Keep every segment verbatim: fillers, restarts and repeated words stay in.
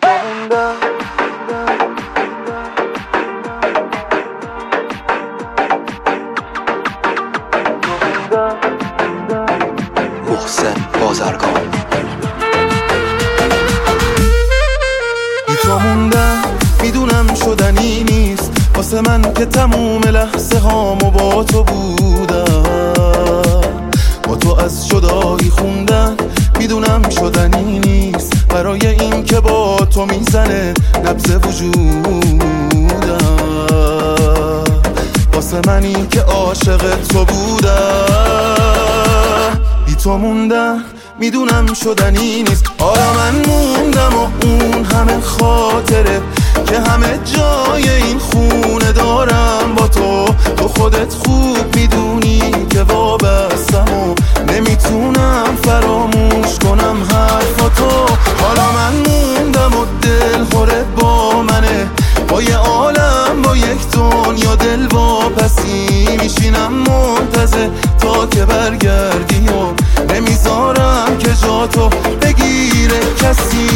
محسن بازرگان. بی تو موندم میدونم شدنی نیست واسه من که تموم لحظه هامو با تو بودم. با تو از جدایی خوندن میدونم شدنی نیست برای این که با تو میزنه نبض وجودم. واسه منی که عاشق تو بودم. بی تو موندم میدونم شدنی نیست. آره من موندم و اون همه خاطره که همه جای این خونه دارم با تو. تو خودت خوب میدونی که وابستم و نمیتونم فراموش کنم حرفاتو. حالا من موندم و دل خوره با منه با یه عالم با یک دنیا دل واپسی میشینم منتظر تا که برگردی و نمیذارم که جاتو بگیره کسی.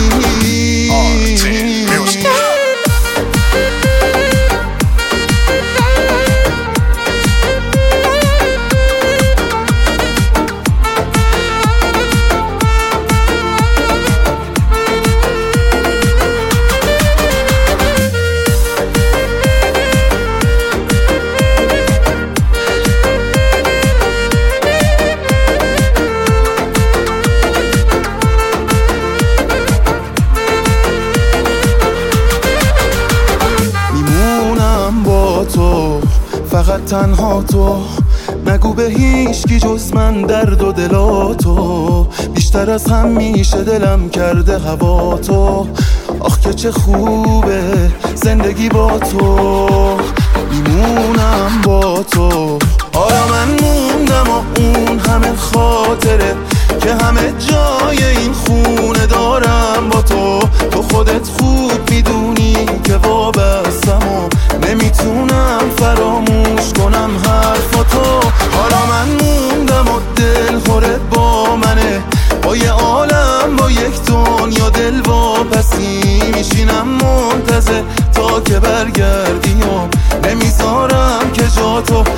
تو فقط تنها تو نگو به هیچ کی جز من درد و دلاتو. بیشتر از همیشه دلم کرده هوا تو. آخ که چه خوبه زندگی با تو. میمونم با تو. آره من موندم و اون همه خاطره که همه جای این خونه دارم با تو. تو خودت خوب میدونی که وابستم و نمیتونم فراموش کنم حرفاتو. حالا من موندم و دل خوره با منه با یه عالم با یک دنیا دل واپسی میشینم منتظر تا که برگردی و نمیذارم که جاتو